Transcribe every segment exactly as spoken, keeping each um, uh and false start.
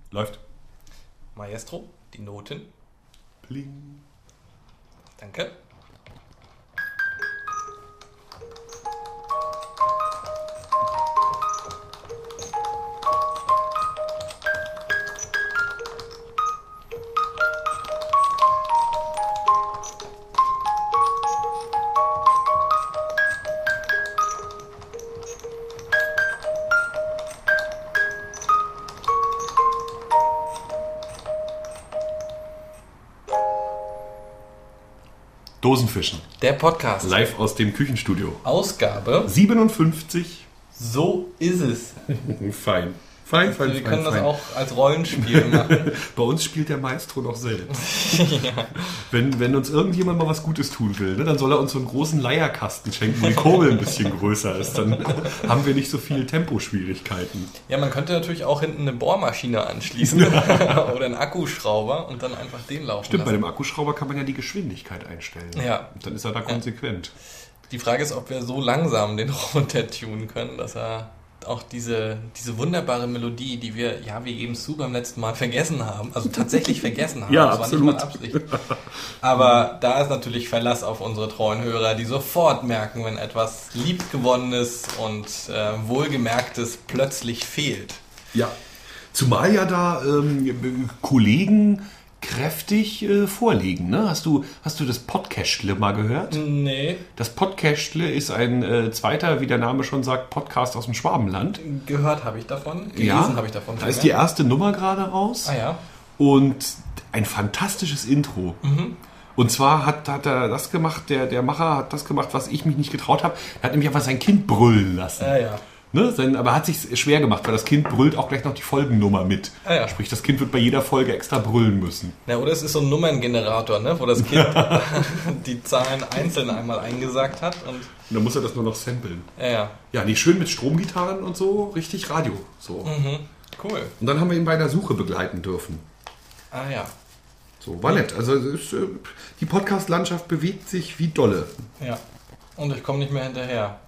Läuft. Maestro, die Noten. Pling. Danke. Dosenfischen. Der Podcast. Live aus dem Küchenstudio. Ausgabe. siebenundfünfzig. So ist es. Fein. Fein, fein, Wir fein, können fein. das auch als Rollenspiel machen. Bei uns spielt der Maestro noch selbst. ja. wenn, wenn uns irgendjemand mal was Gutes tun will, ne, dann soll er uns so einen großen Leierkasten schenken, wo die Kurbel ein bisschen größer ist. Dann haben wir nicht so viele Temposchwierigkeiten. Ja, man könnte natürlich auch hinten eine Bohrmaschine anschließen oder einen Akkuschrauber und dann einfach den laufen Stimmt, lassen. bei dem Akkuschrauber kann man ja die Geschwindigkeit einstellen. Ja. Und dann ist er da konsequent. Die Frage ist, ob wir so langsam den Roboter tunen können, dass er auch diese, diese wunderbare Melodie, die wir, ja, wir geben es zu, beim letzten Mal vergessen haben, also tatsächlich vergessen haben. Ja, das absolut. war nicht mal Absicht. Aber da ist natürlich Verlass auf unsere treuen Hörer, die sofort merken, wenn etwas Liebgewonnenes und äh, Wohlgemerktes plötzlich fehlt. Ja, zumal ja da ähm, Kollegen kräftig äh, vorlegen. Ne? Hast du, hast du das Podcastle mal gehört? Nee. Das Podcastle ist ein äh, zweiter, wie der Name schon sagt, Podcast aus dem Schwabenland. Gehört habe ich davon, gelesen ja, habe ich davon. Da ist die erste Nummer gerade raus. Ah ja. Und ein fantastisches Intro. Mhm. Und zwar hat, hat er das gemacht, der, der Macher hat das gemacht, was ich mich nicht getraut habe. Er hat nämlich einfach sein Kind brüllen lassen. Ah ja. Ne, sein, aber hat sich schwer gemacht, weil das Kind brüllt auch gleich noch die Folgennummer mit. Ah ja. Sprich, das Kind wird bei jeder Folge extra brüllen müssen. Ja, oder es ist so ein Nummerngenerator, ne, wo das Kind die Zahlen einzeln einmal eingesagt hat. Und Und dann muss er das nur noch samplen. ja, ja. Ja, nicht schön mit Stromgitarren und so, richtig Radio. So. Mhm. Cool. Und dann haben wir ihn bei der Suche begleiten dürfen. Ah ja. So, war nett. Also es ist, äh, die Podcast-Landschaft bewegt sich wie dolle. Ja. Und ich komme nicht mehr hinterher.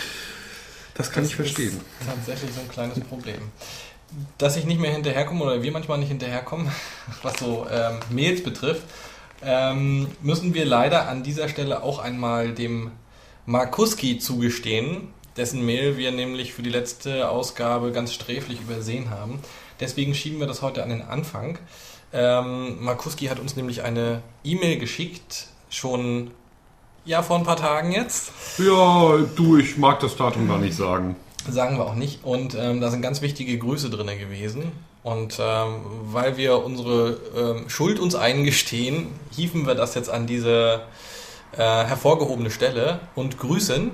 Das kann Das ich verstehen. ist tatsächlich so ein kleines Problem. Dass ich nicht mehr hinterherkomme oder wir manchmal nicht hinterherkommen, was so ähm, Mails betrifft, ähm, müssen wir leider an dieser Stelle auch einmal dem Markuski zugestehen, dessen Mail wir nämlich für die letzte Ausgabe ganz sträflich übersehen haben. Deswegen schieben wir das heute an den Anfang. Ähm, Markuski hat uns nämlich eine E-Mail geschickt, schon ja vor ein paar Tagen jetzt. Ja, du, ich mag das Datum gar nicht sagen. Sagen wir auch nicht. Und ähm, da sind ganz wichtige Grüße drin gewesen. Und ähm, weil wir unsere ähm, Schuld uns eingestehen, hieven wir das jetzt an diese äh, hervorgehobene Stelle und grüßen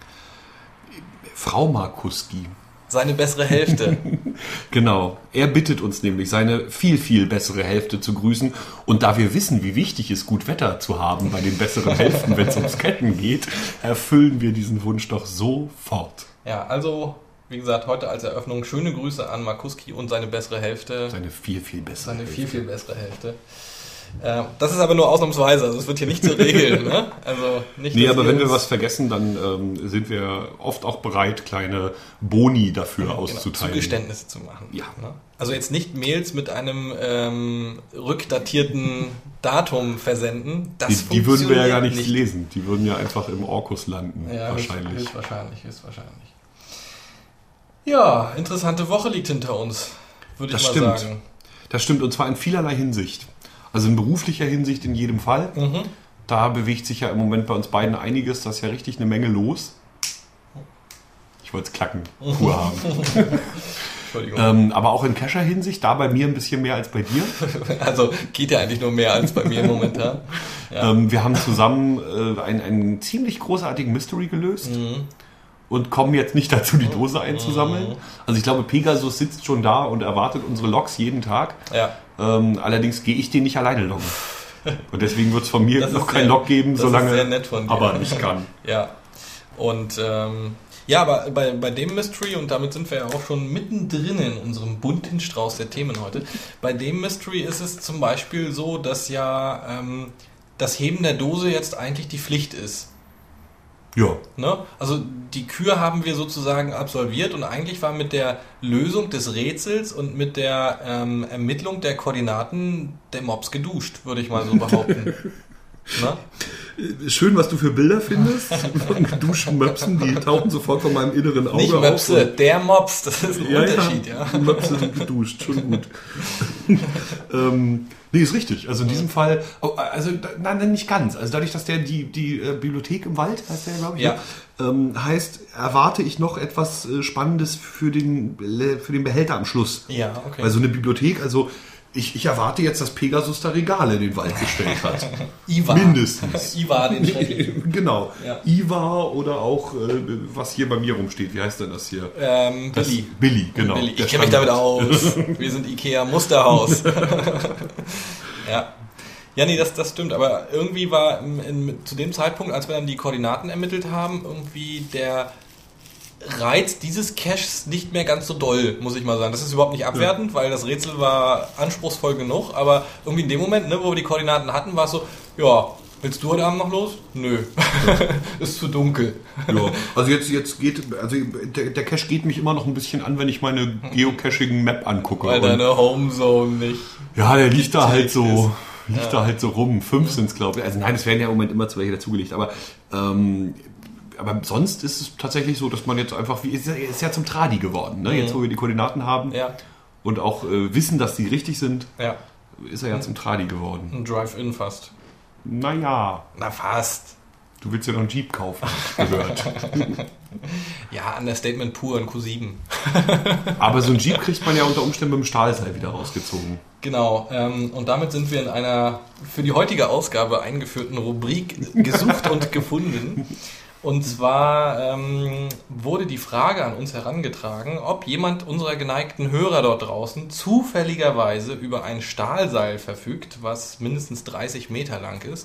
Frau Markuski. seine bessere Hälfte. Genau. Er bittet uns nämlich, seine viel, viel bessere Hälfte zu grüßen. Und da wir wissen, wie wichtig es ist, gut Wetter zu haben bei den besseren Hälften, wenn es ums Ketten geht, erfüllen wir diesen Wunsch doch sofort. Ja, also, wie gesagt, heute als Eröffnung schöne Grüße an Markuski und seine bessere Hälfte. Seine viel, viel bessere Seine Hälfte. viel, viel bessere Hälfte. Äh, das ist aber nur ausnahmsweise, also es wird hier nicht zur Regel. Ne? Also nicht, Nee, dass aber ihr wenn wir uns- was vergessen, dann ähm, sind wir oft auch bereit, kleine Boni dafür Genau, auszuteilen. Zugeständnisse zu machen. Ja. Ne? Also jetzt nicht Mails mit einem ähm, rückdatierten Datum versenden. Das Die, die würden wir ja gar nicht, nicht lesen. Die würden ja einfach im Orkus landen, Ja, wahrscheinlich. Höchst, höchstwahrscheinlich, höchstwahrscheinlich. Ja, interessante Woche liegt hinter uns, würde ich Das mal stimmt. sagen. Das stimmt, und zwar in vielerlei Hinsicht. Also in beruflicher Hinsicht in jedem Fall. Mhm. Da bewegt sich ja im Moment bei uns beiden einiges. Da ist ja richtig eine Menge los. Ich wollte es klacken, pur haben. Entschuldigung. ähm, aber auch in Kescher-Hinsicht, da bei mir ein bisschen mehr als bei dir. Also geht ja eigentlich nur mehr als bei mir momentan. Ja. Ähm, wir haben zusammen äh, einen, einen ziemlich großartigen Mystery gelöst. Mhm. Und kommen jetzt nicht dazu, die Dose einzusammeln. Also ich glaube, Pegasus sitzt schon da und erwartet unsere Logs jeden Tag. Ja. Ähm, allerdings gehe ich den nicht alleine loggen. Und deswegen wird es von mir Das noch ist kein sehr- Log geben, das solange ist sehr nett von dir. aber nicht kann. Ja. Und ähm, ja, aber bei, bei dem Mystery, und damit sind wir ja auch schon mittendrin in unserem bunten Strauß der Themen heute, bei dem Mystery ist es zum Beispiel so, dass ja ähm, das Heben der Dose jetzt eigentlich die Pflicht ist. Ja. Ne? Also die Kür haben wir sozusagen absolviert und eigentlich war mit der Lösung des Rätsels und mit der ähm, Ermittlung der Koordinaten der Mops geduscht, würde ich mal so behaupten. Ne? Schön, was du für Bilder findest. Duschmöpsen, die tauchen sofort von meinem inneren Auge Nicht Möpse, auf. der Mops, das ist ein ja, Unterschied. Ja, ja. Möpse sind geduscht, schon gut. ähm, nee, ist richtig. Also in diesem ja. Fall, oh, also nein, nicht ganz. Also dadurch, dass der die, die äh, Bibliothek im Wald, heißt der, glaube ich, ja. ähm, heißt, erwarte ich noch etwas äh, Spannendes für den, für den Behälter am Schluss. Ja, okay. Weil so eine Bibliothek, also Ich, ich erwarte jetzt, dass Pegasus da Regale in den Wald gestellt hat. Ivar. Mindestens. Ivar den Schrecklichen. Genau. Ja. Ivar oder auch, äh, was hier bei mir rumsteht. Wie heißt denn das hier? Ähm, das Billy. Billy, genau. Billy. Ich kenne mich damit aus. Wir sind Ikea Musterhaus. ja. Ja, nee, das, das stimmt. Aber irgendwie war in, in, zu dem Zeitpunkt, als wir dann die Koordinaten ermittelt haben, irgendwie der Reiz dieses Caches nicht mehr ganz so doll, muss ich mal sagen. Das ist überhaupt nicht abwertend, ja. weil das Rätsel war anspruchsvoll genug, aber irgendwie in dem Moment, ne, wo wir die Koordinaten hatten, war es so, ja, willst du heute Abend noch los? Nö, ist zu dunkel. Ja, also jetzt, jetzt geht, also der, der Cache geht mich immer noch ein bisschen an, wenn ich meine Geocaching-Map angucke. Weil deine Homezone nicht. Ja, der liegt da halt so... Ist. liegt ja. da halt so rum. Fünf sind es, glaube ich. Also nein, es werden ja im Moment immer zu welche dazugelegt, aber ähm, aber sonst ist es tatsächlich so, dass man jetzt einfach, wie ist ja, ist ja zum Tradi geworden, ne? Mhm. Jetzt, wo wir die Koordinaten haben ja. und auch äh, wissen, dass die richtig sind, ja. ist er ja zum Tradi geworden. Ein Drive-In fast. Naja. Na fast. Du willst ja noch einen Jeep kaufen, gehört. Ja, Understatement pur, ein Q sieben. Aber so ein Jeep kriegt man ja unter Umständen mit dem Stahlseil wieder rausgezogen. Genau, ähm, und damit sind wir in einer für die heutige Ausgabe eingeführten Rubrik gesucht und gefunden. Und zwar ähm, wurde die Frage an uns herangetragen, ob jemand unserer geneigten Hörer dort draußen zufälligerweise über ein Stahlseil verfügt, was mindestens dreißig Meter lang ist,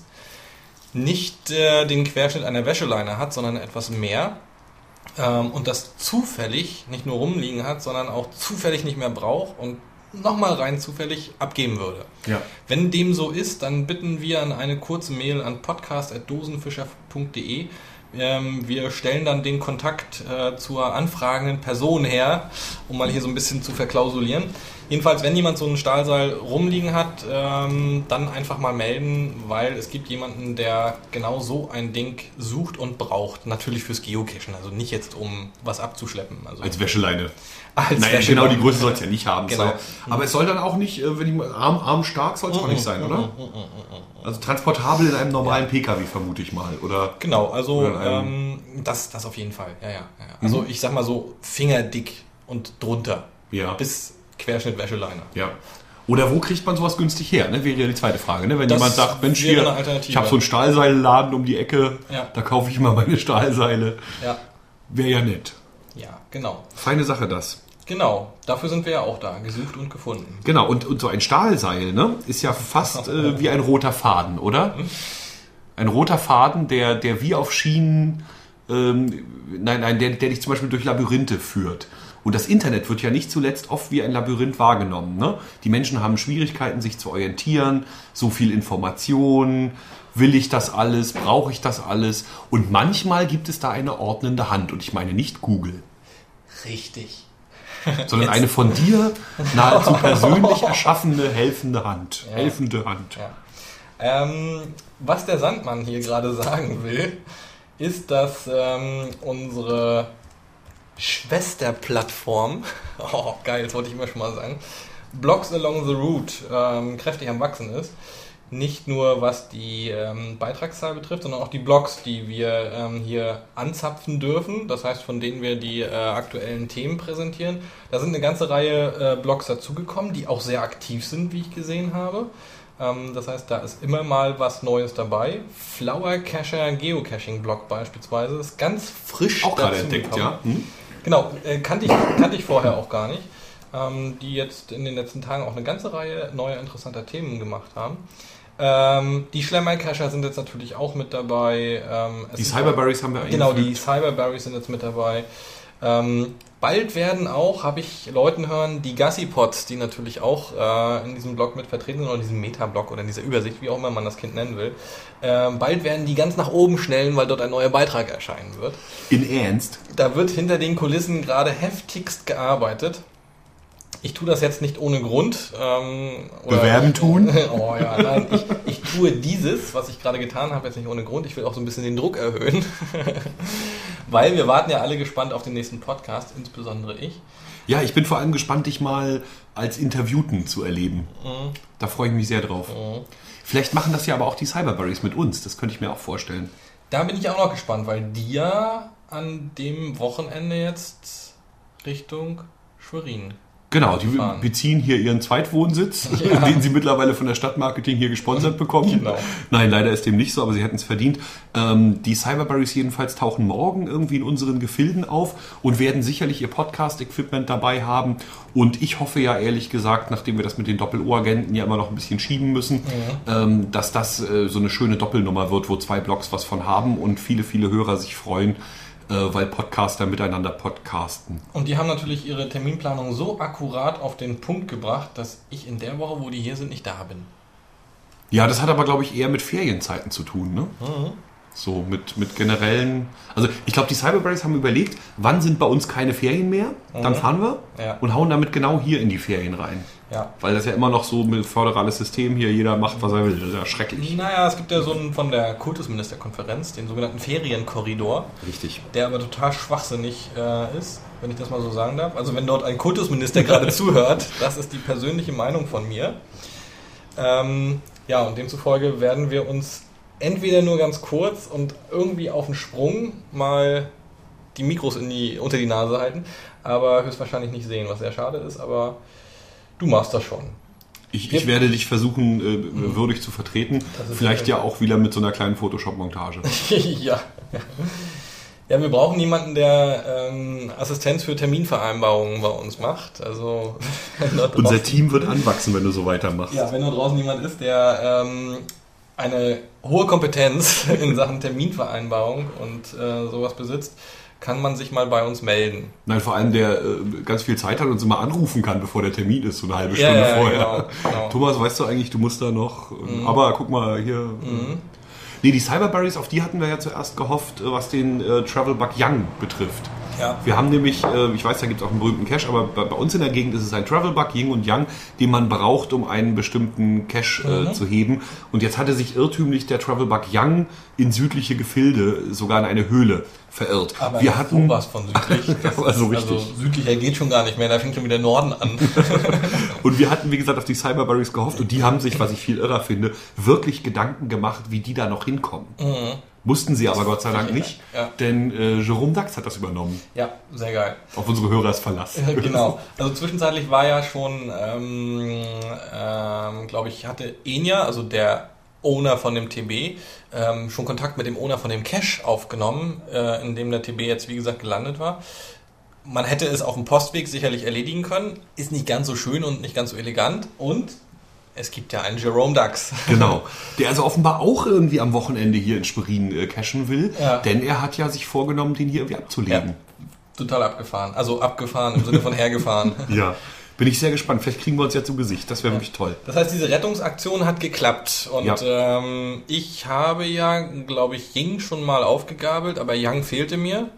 nicht äh, den Querschnitt einer Wäscheleine hat, sondern etwas mehr ähm, und das zufällig nicht nur rumliegen hat, sondern auch zufällig nicht mehr braucht und nochmal rein zufällig abgeben würde. Ja. Wenn dem so ist, dann bitten wir an eine kurze Mail an podcast at dosenfischer punkt de. Ähm, wir stellen dann den Kontakt äh, zur anfragenden Person her, um mal hier so ein bisschen zu verklausulieren. Jedenfalls, wenn jemand so ein Stahlseil rumliegen hat, ähm, dann einfach mal melden, weil es gibt jemanden, der genau so ein Ding sucht und braucht. Natürlich fürs Geocachen, also nicht jetzt, um was abzuschleppen. Also als Wäscheleine. Als naja, Wäscheleine. Genau, die Größe soll es ja nicht haben. Genau. Soll, aber es soll dann auch nicht, wenn die arm, arm stark soll es auch nicht sein, oder? Also transportabel in einem normalen ja. P K W, vermute ich mal, oder? Genau, also ähm, das, das auf jeden Fall. Ja, ja, ja. Also mhm. ich sag mal so fingerdick und drunter. Ja. Bis Querschnitt Wäscheleine. Ja. Oder wo kriegt man sowas günstig her? Ne? Wäre ja die zweite Frage. Ne? Wenn das jemand sagt, Mensch, hier, ich habe so einen Stahlseilladen um die Ecke, ja. da kaufe ich mal meine Stahlseile. Ja. Wäre ja nett. Ja, genau. Feine Sache das. Genau, dafür sind wir ja auch da, gesucht und gefunden. Genau, und, und so ein Stahlseil, ne, ist ja fast äh, wie ein roter Faden, oder? Ein roter Faden, der, der wie auf Schienen, ähm, nein, nein, der, der dich zum Beispiel durch Labyrinthe führt. Und das Internet wird ja nicht zuletzt oft wie ein Labyrinth wahrgenommen. Ne? Die Menschen haben Schwierigkeiten, sich zu orientieren, so viel Information, will ich das alles, brauche ich das alles? Und manchmal gibt es da eine ordnende Hand. Und ich meine nicht Google. Richtig. Sondern Jetzt. eine von dir nahezu persönlich erschaffene, helfende Hand. Ja. Helfende Hand. Ja. Ähm, was der Sandmann hier gerade sagen will, ist, dass ähm, unsere Schwesterplattform, oh geil, das wollte ich immer schon mal sagen, Blogs Along the Route ähm, kräftig am Wachsen ist. Nicht nur was die ähm, Beitragszahl betrifft, sondern auch die Blogs, die wir ähm, hier anzapfen dürfen. Das heißt, von denen wir die äh, aktuellen Themen präsentieren. Da sind eine ganze Reihe äh, Blogs dazugekommen, die auch sehr aktiv sind, wie ich gesehen habe. Ähm, das heißt, da ist immer mal was Neues dabei. Flower Cacher Geocaching Blog beispielsweise ist ganz frisch auch gerade entdeckt, ja. Hm? Genau, äh, kannte ich, kannte ich vorher auch gar nicht. Ähm, die jetzt in den letzten Tagen auch eine ganze Reihe neuer interessanter Themen gemacht haben. Ähm, die Schlemmer-Cacher sind jetzt natürlich auch mit dabei. Ähm, die Cyberberries haben wir eingefügt. Genau, die Cyberberries sind jetzt mit dabei. Ähm, Bald werden auch, habe ich Leuten hören, die Gassi-Pods, die natürlich auch äh, in diesem Blog mit vertreten sind, oder in diesem Meta-Blog oder in dieser Übersicht, wie auch immer man das Kind nennen will, äh, bald werden die ganz nach oben schnellen, weil dort ein neuer Beitrag erscheinen wird. In Ernst? Da wird hinter den Kulissen gerade heftigst gearbeitet. Ich tue das jetzt nicht ohne Grund. Ähm, oder Bewerben tun? Oh ja, nein, ich, ich tue dieses, was ich gerade getan habe, jetzt nicht ohne Grund. Ich will auch so ein bisschen den Druck erhöhen. Weil wir warten ja alle gespannt auf den nächsten Podcast, insbesondere ich. Ja, ich bin vor allem gespannt, dich mal als Interviewten zu erleben. Mhm. Da freue ich mich sehr drauf. Mhm. Vielleicht machen das ja aber auch die Cyberberries mit uns. Das könnte ich mir auch vorstellen. Da bin ich auch noch gespannt, weil die ja an dem Wochenende jetzt Richtung Schwerin. Genau, die fahren. beziehen hier ihren Zweitwohnsitz, Ja. den sie mittlerweile von der Stadtmarketing hier gesponsert bekommen. Genau. Nein, leider ist dem nicht so, aber sie hätten es verdient. Ähm, die Cyberberries jedenfalls tauchen morgen irgendwie in unseren Gefilden auf und werden sicherlich ihr Podcast-Equipment dabei haben. Und ich hoffe ja ehrlich gesagt, nachdem wir das mit den Doppel-O-Agenten ja immer noch ein bisschen schieben müssen, Ja. ähm, dass das äh, so eine schöne Doppelnummer wird, wo zwei Blogs was von haben und viele, viele Hörer sich freuen, weil Podcaster miteinander podcasten. Und die haben natürlich ihre Terminplanung so akkurat auf den Punkt gebracht, dass ich in der Woche, wo die hier sind, nicht da bin. Ja, das hat aber, glaube ich, eher mit Ferienzeiten zu tun, ne? Mhm. So mit, mit generellen... Also ich glaube, die Cyberberries haben überlegt, wann sind bei uns keine Ferien mehr? Dann Mhm. fahren wir Ja. und hauen damit genau hier in die Ferien rein. Ja. Weil das ja immer noch so mit föderales System hier, jeder macht, was er will. Das ist ja schrecklich. Naja, es gibt ja so einen von der Kultusministerkonferenz, den sogenannten Ferienkorridor, Richtig. der aber total schwachsinnig äh, ist, wenn ich das mal so sagen darf. Also wenn dort ein Kultusminister gerade zuhört, das ist die persönliche Meinung von mir. Ähm, ja, und demzufolge werden wir uns entweder nur ganz kurz und irgendwie auf den Sprung mal die Mikros in die, unter die Nase halten, aber höchstwahrscheinlich nicht sehen, was sehr schade ist, aber du machst das schon. Ich, ich werde dich versuchen, äh, würdig zu vertreten. Das ist Vielleicht sehr ja auch wieder mit so einer kleinen Photoshop-Montage. ja. Ja, wir brauchen jemanden, der ähm, Assistenz für Terminvereinbarungen bei uns macht. Also wenn dort Unser draußen- Team wird anwachsen, wenn du so weitermachst. Ja, wenn da draußen jemand ist, der ähm, eine hohe Kompetenz in Sachen Terminvereinbarung und äh, sowas besitzt, kann man sich mal bei uns melden. Nein, vor allem der äh, ganz viel Zeit hat und uns immer anrufen kann, bevor der Termin ist, so eine halbe Ja, Stunde ja, vorher. genau, genau. Thomas, weißt du eigentlich, du musst da noch, mhm. aber guck mal hier. Mhm. Nee, die Cyberberries, auf die hatten wir ja zuerst gehofft, was den äh, Travel Bug Young betrifft. Ja. Wir haben nämlich, äh, ich weiß, da gibt es auch einen berühmten Cache, aber bei, bei uns in der Gegend ist es ein Travel Bug Yin und Yang, den man braucht, um einen bestimmten Cache äh, Mhm. zu heben. Und jetzt hatte sich irrtümlich der Travel Bug Yang in südliche Gefilde, sogar in eine Höhle, verirrt. Aber wir hatten sowas von südlich. Das aber so ist- richtig. Also südlicher geht schon gar nicht mehr, da fängt schon wieder Norden an. Und wir hatten, wie gesagt, auf die Cyberberries gehofft und die haben sich, was ich viel irrer finde, wirklich Gedanken gemacht, wie die da noch hinkommen. Mhm. Mussten sie aber Gott sei Dank nicht, Ja. denn äh, Jerome Dax hat das übernommen. Ja, sehr geil. Auf unsere Hörers Verlass. Genau. Also zwischenzeitlich war ja schon, ähm, ähm, glaube ich, hatte Enya, also der Owner von dem T B, ähm, schon Kontakt mit dem Owner von dem Cache aufgenommen, äh, in dem der T B jetzt, wie gesagt, gelandet war. Man hätte es auf dem Postweg sicherlich erledigen können. Ist nicht ganz so schön und nicht ganz so elegant. Und es gibt ja einen Jerome Dax. Genau. Der also offenbar auch irgendwie am Wochenende hier in Schwerin äh, cashen will, Ja. denn er hat ja sich vorgenommen, den hier irgendwie abzulegen. Total abgefahren. Also abgefahren im Sinne von hergefahren. Ja. Bin ich sehr gespannt. Vielleicht kriegen wir uns ja zu Gesicht. Das wäre wirklich toll. Das heißt, diese Rettungsaktion hat geklappt. Und Ja. ähm, ich habe ja, glaube ich, Ying schon mal aufgegabelt, aber Yang fehlte mir.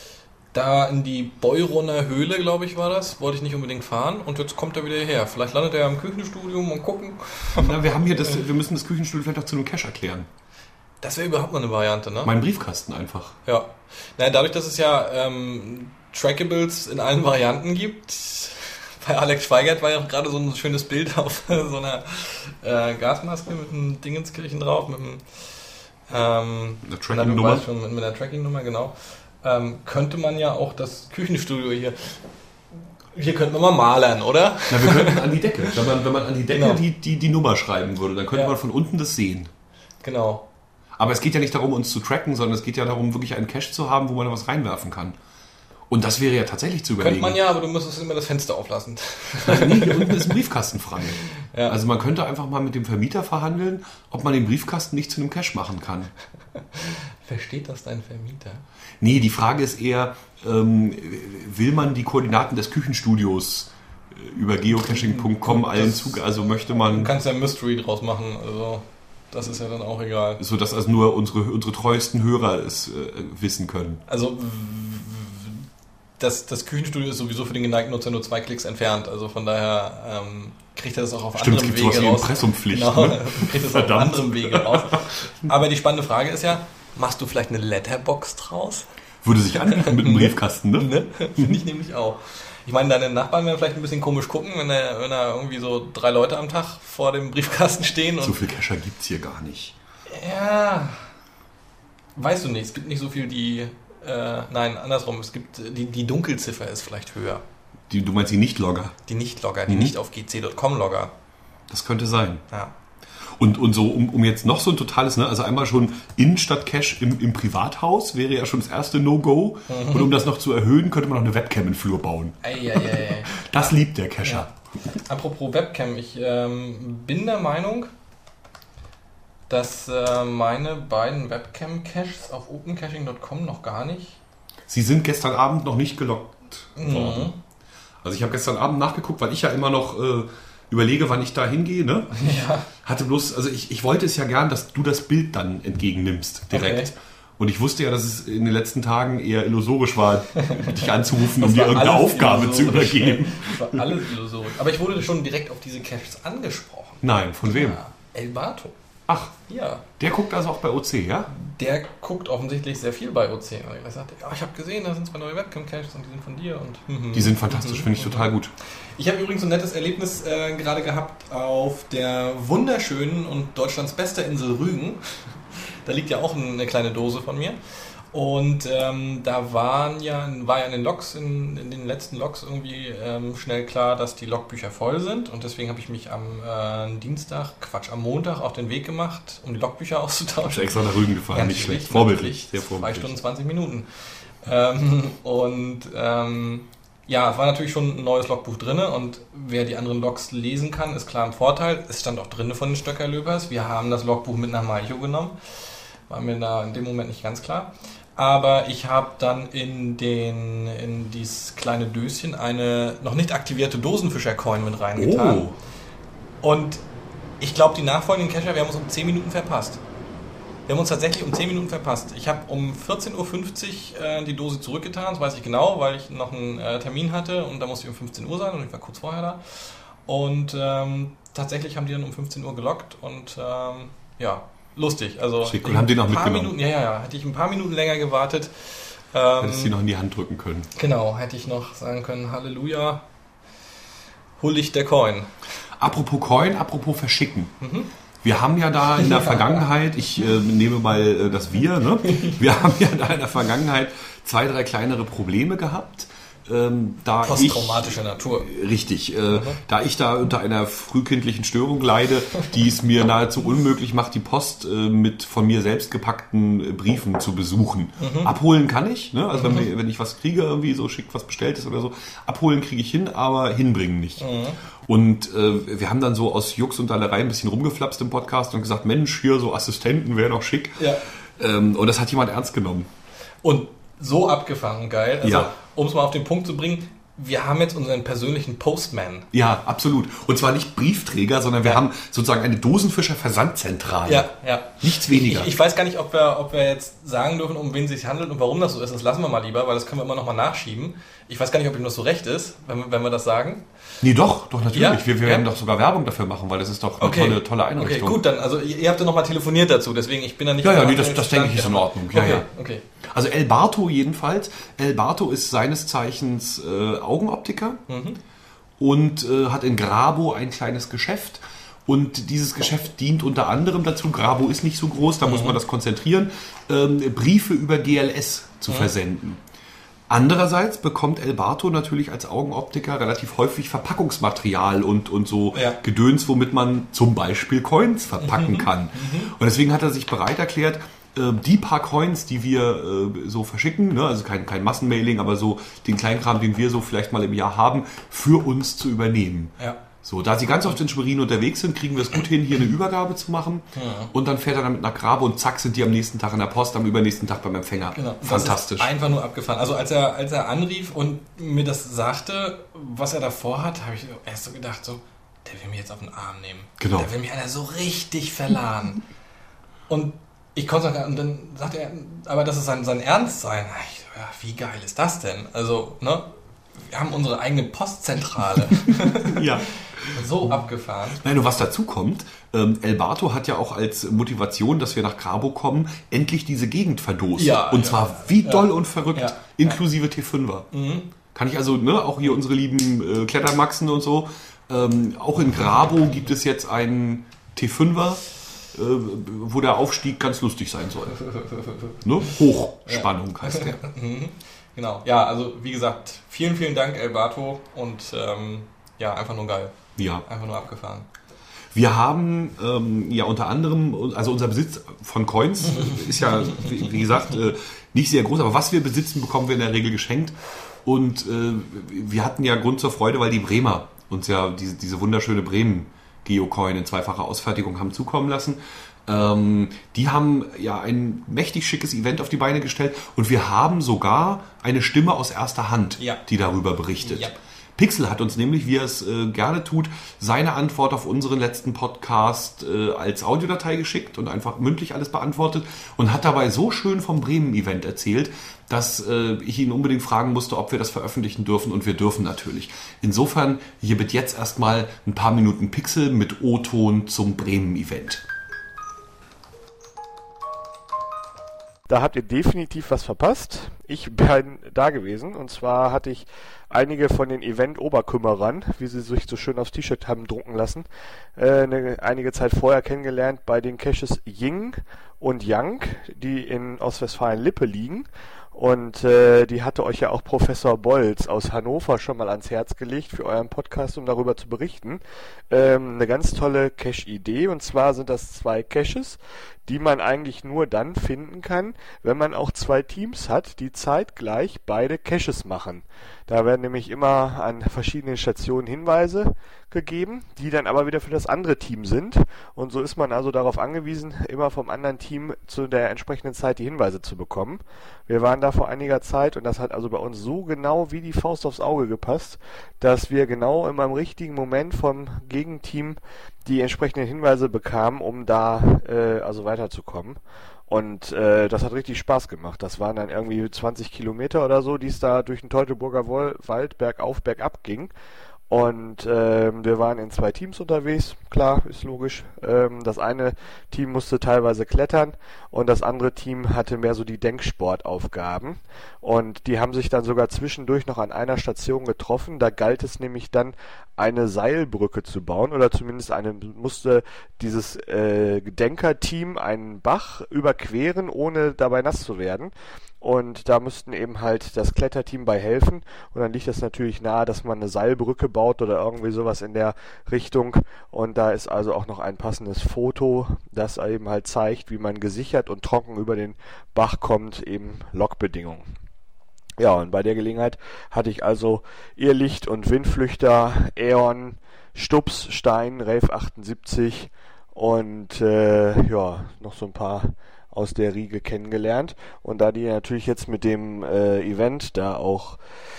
Da in die Beuroner Höhle, glaube ich, war das, wollte ich nicht unbedingt fahren. Und jetzt kommt er wieder her. Vielleicht landet er ja im Küchenstudio und gucken. Na, wir haben hier das, wir müssen das Küchenstudio vielleicht auch zu einem Cache erklären. Das wäre überhaupt mal eine Variante, ne? Mein Briefkasten einfach. Ja. Naja, dadurch, dass es ja ähm, Trackables in allen Varianten gibt. Bei Alex Schweigert war ja auch gerade so ein schönes Bild auf so einer äh, Gasmaske mit einem Dingenskirchen drauf, mit einem ähm, Eine na, du Tracking-Nummer. weißt schon, mit, mit einer Tracking-Nummer, genau. Ähm, könnte man ja auch das Küchenstudio hier. Hier könnten wir mal malern, oder? Na, wir könnten an die Decke. Wenn man, wenn man an die Decke Genau. die, die, die Nummer schreiben würde, dann könnte Ja. man von unten das sehen. Genau. Aber es geht ja nicht darum, uns zu tracken, sondern es geht ja darum, wirklich einen Cache zu haben, wo man was reinwerfen kann. Und das wäre ja tatsächlich zu überlegen. Könnte man ja, aber du müsstest immer das Fenster auflassen. Nee, hier unten ist ein Briefkasten frei. Ja. Also man könnte einfach mal mit dem Vermieter verhandeln, ob man den Briefkasten nicht zu einem Cache machen kann. Versteht das dein Vermieter? Nee, die Frage ist eher, ähm, will man die Koordinaten des Küchenstudios über geocaching punkt com allen Zug, also möchte man... Du kannst ja ein Mystery draus machen, also das ist ja dann auch egal. So dass also nur unsere, unsere treuesten Hörer es äh, wissen können. Also das, das Küchenstudio ist sowieso für den geneigten Nutzer nur zwei Klicks entfernt, also von daher ähm, kriegt er das auch auf Stimmt, anderem es gibt Wege sowas wie raus. Impressumspflicht. Genau, Ne? kriegt das auf anderem Wege raus. Aber die spannende Frage ist ja, machst du vielleicht eine Letterbox draus? Würde sich anbieten mit einem Briefkasten, ne? ne? Finde ich nämlich auch. Ich meine, deine Nachbarn werden vielleicht ein bisschen komisch gucken, wenn da, wenn da irgendwie so drei Leute am Tag vor dem Briefkasten stehen. Und so viel Cacher gibt es hier gar nicht. Ja, weißt du nicht, es gibt nicht so viel, die, äh, nein, andersrum, es gibt, die, die Dunkelziffer ist vielleicht höher. Die, du meinst die Nicht-Logger? Die Nicht-Logger, die mhm. nicht auf g c punkt com-Logger. Das könnte sein. Ja. Und, und so, um, um jetzt noch so ein totales, ne, also einmal schon Innenstadt-Cache im, im Privathaus wäre ja schon das erste No-Go. Mhm. Und um das noch zu erhöhen, könnte man noch eine Webcam im Flur bauen. Ei, ei, ei. Das liebt der Cacher. Ja. Apropos Webcam, ich ähm, bin der Meinung, dass äh, meine beiden Webcam-Caches auf open caching punkt com noch gar nicht... Sie sind gestern Abend noch nicht gelockt mhm. worden. Also ich habe gestern Abend nachgeguckt, weil ich ja immer noch... Äh, überlege, wann ich da hingehe, ne? Ja. Hatte bloß, also ich, ich wollte es ja gern, dass du das Bild dann entgegennimmst, direkt. Okay. Und ich wusste ja, dass es in den letzten Tagen eher illusorisch war, dich anzurufen, um dir irgendeine Aufgabe zu übergeben. Das war alles illusorisch. Aber ich wurde schon direkt auf diese Caches angesprochen. Nein, von wem? Ja, Elbato. Ach, ja. Der guckt also auch bei O C, ja? Der guckt offensichtlich sehr viel bei O C. Und er sagte, ja, ich habe gesehen, da sind zwei neue Webcam-Caches und die sind von dir. Und die sind fantastisch, finde ich total gut. Ich habe übrigens ein nettes Erlebnis äh, gerade gehabt auf der wunderschönen und Deutschlands beste Insel Rügen. Da liegt ja auch eine kleine Dose von mir. Und ähm, da waren ja, war ja in den Logs, in, in den letzten Logs irgendwie ähm, schnell klar, dass die Logbücher voll sind. Und deswegen habe ich mich am äh, Dienstag, Quatsch, am Montag auf den Weg gemacht, um die Logbücher auszutauschen. Ich extra nach Rügen gefahren, Ganz nicht schlecht. Vorbildlich, sehr vorbildlich. zwei Stunden, zwanzig Minuten. Ähm, und ähm, ja, es war natürlich schon ein neues Logbuch drin. Und wer die anderen Logs lesen kann, ist klar ein Vorteil. Es stand auch drin von den Stöckerlöbers. Wir haben das Logbuch mit nach Malchow genommen. War mir da in dem Moment nicht ganz klar. Aber ich habe dann in den in dieses kleine Döschen eine noch nicht aktivierte Dosenfischer-Coin mit reingetan. Oh. Und ich glaube, die nachfolgenden Cacher, wir haben uns um zehn Minuten verpasst. Wir haben uns tatsächlich um zehn Minuten verpasst. Ich habe um vierzehn Uhr fünfzig äh, die Dose zurückgetan, das weiß ich genau, weil ich noch einen äh, Termin hatte und da musste ich um fünfzehn Uhr sein und ich war kurz vorher da. Und ähm, tatsächlich haben die dann um fünfzehn Uhr gelockt und ähm, ja, lustig. Also Schick, und haben die noch ein paar mitgenommen? Minuten, ja, ja, ja. Hätte ich ein paar Minuten länger gewartet. Ähm, Hättest du sie noch in die Hand drücken können. Genau, hätte ich noch sagen können, Halleluja, hol ich der Coin. Apropos Coin, apropos verschicken. Mhm. Wir haben ja da in der Vergangenheit, ich äh, nehme mal äh, das Wir, ne? Wir haben ja da in der Vergangenheit zwei, drei kleinere Probleme gehabt. Ähm, da Posttraumatischer ich, Natur. Richtig. Äh, mhm. Da ich da unter einer frühkindlichen Störung leide, die es mir nahezu unmöglich macht, die Post äh, mit von mir selbst gepackten Briefen zu besuchen. Mhm. Abholen kann ich, ne? Also mhm. wenn, wenn ich was kriege, irgendwie so schick was bestellt ist oder so, abholen kriege ich hin, aber hinbringen nicht. Mhm. Und äh, wir haben dann so aus Jux und Dallerei ein bisschen rumgeflapst im Podcast und gesagt, Mensch, hier so Assistenten wäre doch schick. Ja. Ähm, und das hat jemand ernst genommen. Und so abgefangen, geil. Also, ja. Um es mal auf den Punkt zu bringen, wir haben jetzt unseren persönlichen Postman. Ja, absolut. Und zwar nicht Briefträger, sondern wir ja. haben sozusagen eine Dosenfischer-Versandzentrale. Ja, ja. Nichts weniger. Ich, ich weiß gar nicht, ob wir, ob wir jetzt sagen dürfen, um wen es sich handelt und warum das so ist. Das lassen wir mal lieber, weil das können wir immer noch mal nachschieben. Ich weiß gar nicht, ob ihm das so recht ist, wenn, wenn wir das sagen. Nee, doch, doch natürlich. Ja? Wir, wir ja? werden doch sogar Werbung dafür machen, weil das ist doch eine okay. tolle, tolle Einrichtung. Okay, gut, dann, also ihr, ihr habt ja noch mal telefoniert dazu, deswegen ich bin da nicht... Ja, ja, nee, das, das denke ich ist in Ordnung. Ja, okay, ja. okay. Also Elbato jedenfalls. Elbato ist seines Zeichens äh, Augenoptiker mhm. und äh, hat in Grabo ein kleines Geschäft. Und dieses Geschäft dient unter anderem dazu, Grabo ist nicht so groß, da mhm. muss man das konzentrieren, ähm, Briefe über G L S zu mhm. versenden. Andererseits bekommt Elbato natürlich als Augenoptiker relativ häufig Verpackungsmaterial und, und so ja. Gedöns, womit man zum Beispiel Coins verpacken mhm. kann. Mhm. Und deswegen hat er sich bereit erklärt, die paar Coins, die wir äh, so verschicken, ne, also kein, kein Massenmailing, aber so den Kleinkram, den wir so vielleicht mal im Jahr haben, für uns zu übernehmen. Ja. So, da sie ganz oft in Schwerin unterwegs sind, kriegen wir es gut hin, hier eine Übergabe zu machen. Ja. Und dann fährt er damit nach Grabe und zack, sind die am nächsten Tag in der Post, am übernächsten Tag beim Empfänger. Genau. Fantastisch. Das ist einfach nur abgefahren. Also als er, als er anrief und mir das sagte, was er davor hat, habe ich erst so gedacht, so, der will mich jetzt auf den Arm nehmen. Genau. Der will mich einer so richtig verladen. Und ich konnte sagen, und dann sagte er, aber das ist sein, sein Ernst sein. Ich so, ja, wie geil ist das denn? Also, ne? Wir haben unsere eigene Postzentrale. Ja. So abgefahren. Nein, und was dazu kommt, ähm, Elbato hat ja auch als Motivation, dass wir nach Grabo kommen, endlich diese Gegend verdost. Ja, und ja, zwar wie ja, doll und verrückt, ja, inklusive T fünfer. Mhm. Kann ich also, ne, auch hier unsere lieben äh, Klettermaxen und so, ähm, auch in Grabo gibt es jetzt einen T fünfer, äh, wo der Aufstieg ganz lustig sein soll. Ne? Hochspannung heißt der. Mhm. Genau, ja, also wie gesagt, vielen, vielen Dank Elbato und ähm, ja, einfach nur geil. Ja. Einfach nur abgefahren. Wir haben ähm, ja unter anderem, also unser Besitz von Coins ist ja, wie, wie gesagt, äh, nicht sehr groß, aber was wir besitzen, bekommen wir in der Regel geschenkt. Und äh, wir hatten ja Grund zur Freude, weil die Bremer uns ja diese, diese wunderschöne Bremen-Geocoin in zweifacher Ausfertigung haben zukommen lassen. Ähm, die haben ja ein mächtig schickes Event auf die Beine gestellt und wir haben sogar eine Stimme aus erster Hand, ja. die darüber berichtet. Ja. Pixel hat uns nämlich, wie er es äh, gerne tut, seine Antwort auf unseren letzten Podcast äh, als Audiodatei geschickt und einfach mündlich alles beantwortet und hat dabei so schön vom Bremen-Event erzählt, dass äh, ich ihn unbedingt fragen musste, ob wir das veröffentlichen dürfen, und wir dürfen natürlich. Insofern hier wird jetzt erstmal ein paar Minuten Pixel mit O-Ton zum Bremen-Event. Da habt ihr definitiv was verpasst. Ich bin da gewesen und zwar hatte ich einige von den Event-Oberkümmerern, wie sie sich so schön aufs T-Shirt haben drucken lassen, äh, eine, einige Zeit vorher kennengelernt bei den Caches Ying und Yang, die in Ostwestfalen-Lippe liegen. Und äh, die hatte euch ja auch Professor Bolz aus Hannover schon mal ans Herz gelegt für euren Podcast, um darüber zu berichten. Ähm, eine ganz tolle Cache-Idee, und zwar sind das zwei Caches, die man eigentlich nur dann finden kann, wenn man auch zwei Teams hat, die zeitgleich beide Caches machen. Da werden nämlich immer an verschiedenen Stationen Hinweise gegeben, die dann aber wieder für das andere Team sind. Und so ist man also darauf angewiesen, immer vom anderen Team zu der entsprechenden Zeit die Hinweise zu bekommen. Wir waren da vor einiger Zeit und das hat also bei uns so genau wie die Faust aufs Auge gepasst, dass wir genau immer im richtigen Moment vom Gegenteam die entsprechenden Hinweise bekamen, um da äh, also weiterzukommen. Und äh, das hat richtig Spaß gemacht. Das waren dann irgendwie zwanzig Kilometer oder so, die es da durch den Teutoburger Wald bergauf, bergab ging. Und ähm, wir waren in zwei Teams unterwegs, klar, ist logisch. Ähm, das eine Team musste teilweise klettern und das andere Team hatte mehr so die Denksportaufgaben. Und die haben sich dann sogar zwischendurch noch an einer Station getroffen. Da galt es nämlich dann, eine Seilbrücke zu bauen, oder zumindest eine musste dieses äh, Gedenkerteam einen Bach überqueren, ohne dabei nass zu werden. Und da mussten eben halt das Kletterteam bei helfen. Und dann liegt es natürlich nahe, dass man eine Seilbrücke baut oder irgendwie sowas in der Richtung. Und da ist also auch noch ein passendes Foto, das eben halt zeigt, wie man gesichert und trocken über den Bach kommt, eben Lockbedingungen. Ja, und bei der Gelegenheit hatte ich also Irrlicht und Windflüchter, Aeon, Stups, Stein, Rave achtundsiebzig und äh, ja, noch so ein paar aus der Riege kennengelernt. Und da die natürlich jetzt mit dem äh, Event da auch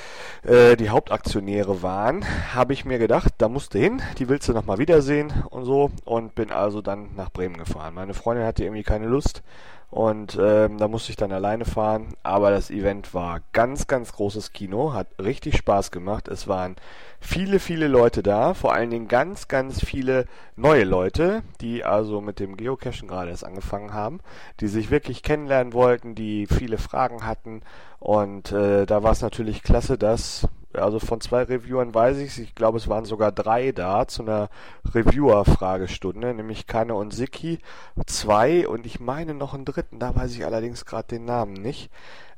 äh, die Hauptaktionäre waren, habe ich mir gedacht, da musst du hin, die willst du nochmal wiedersehen und so, und bin also dann nach Bremen gefahren. Meine Freundin hatte irgendwie keine Lust und ähm, da musste ich dann alleine fahren, aber das Event war ganz, ganz großes Kino, hat richtig Spaß gemacht. Es waren viele, viele Leute da, vor allen Dingen ganz, ganz viele neue Leute, die also mit dem Geocachen gerade erst angefangen haben, die sich wirklich kennenlernen wollten, die viele Fragen hatten, und äh, da war es natürlich klasse, dass, also von zwei Reviewern weiß ich, ich glaube es waren sogar drei da zu einer Reviewer-Fragestunde, nämlich Kanne und Siki, zwei und ich meine noch einen dritten, da weiß ich allerdings gerade den Namen nicht.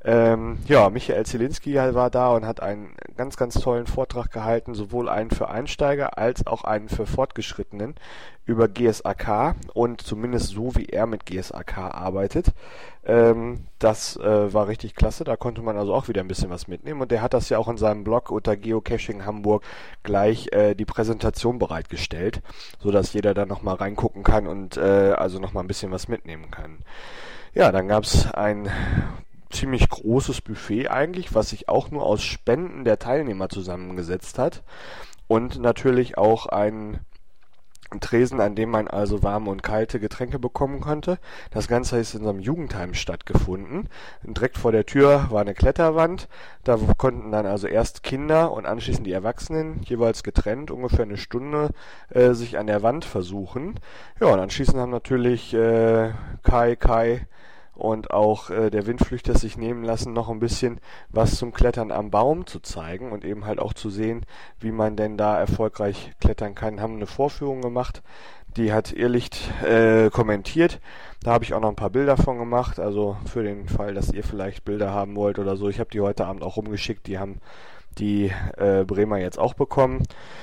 Ähm, ja, Michael Zielinski war da und hat einen ganz, ganz tollen Vortrag gehalten, sowohl einen für Einsteiger als auch einen für Fortgeschrittenen über G S A K und zumindest so, wie er mit G S A K arbeitet. Ähm, das äh, war richtig klasse, da konnte man also auch wieder ein bisschen was mitnehmen und der hat das ja auch in seinem Blog unter Geocaching Hamburg gleich äh, die Präsentation bereitgestellt, sodass jeder da nochmal reingucken kann und äh, also nochmal ein bisschen was mitnehmen kann. Ja, dann gab's ein ziemlich großes Buffet eigentlich, was sich auch nur aus Spenden der Teilnehmer zusammengesetzt hat und natürlich auch ein Tresen, an dem man also warme und kalte Getränke bekommen konnte. Das Ganze ist in so einem Jugendheim stattgefunden. Direkt vor der Tür war eine Kletterwand. Da konnten dann also erst Kinder und anschließend die Erwachsenen jeweils getrennt ungefähr eine Stunde äh, sich an der Wand versuchen. Ja, und anschließend haben natürlich äh, Kai, Kai und auch äh, der Windflüchter sich nehmen lassen, noch ein bisschen was zum Klettern am Baum zu zeigen und eben halt auch zu sehen, wie man denn da erfolgreich klettern kann. Haben eine Vorführung gemacht, die hat Irrlicht äh, kommentiert. Da habe ich auch noch ein paar Bilder von gemacht, also für den Fall, dass ihr vielleicht Bilder haben wollt oder so. Ich habe die heute Abend auch rumgeschickt, die haben die äh, Bremer jetzt auch bekommen.